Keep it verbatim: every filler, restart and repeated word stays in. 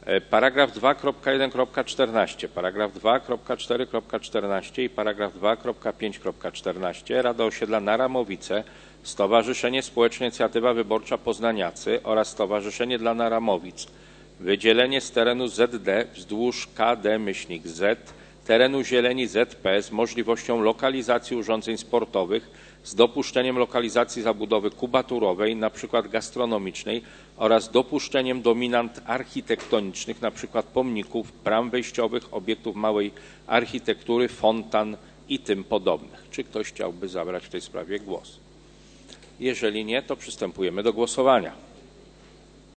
Paragraf dwa kropka jeden kropka czternaście, paragraf dwa kropka cztery kropka czternaście i paragraf dwa kropka pięć kropka czternaście. Rada Osiedla Naramowice, Stowarzyszenie Społeczne Inicjatywa Wyborcza Poznaniacy oraz Stowarzyszenie dla Naramowic. Wydzielenie z terenu Z D wzdłuż K D-Z terenu zieleni Z P z możliwością lokalizacji urządzeń sportowych z dopuszczeniem lokalizacji zabudowy kubaturowej, np. gastronomicznej oraz dopuszczeniem dominant architektonicznych, np. pomników, bram wejściowych, obiektów małej architektury, fontan i tym podobnych. Czy ktoś chciałby zabrać w tej sprawie głos? Jeżeli nie, to przystępujemy do głosowania.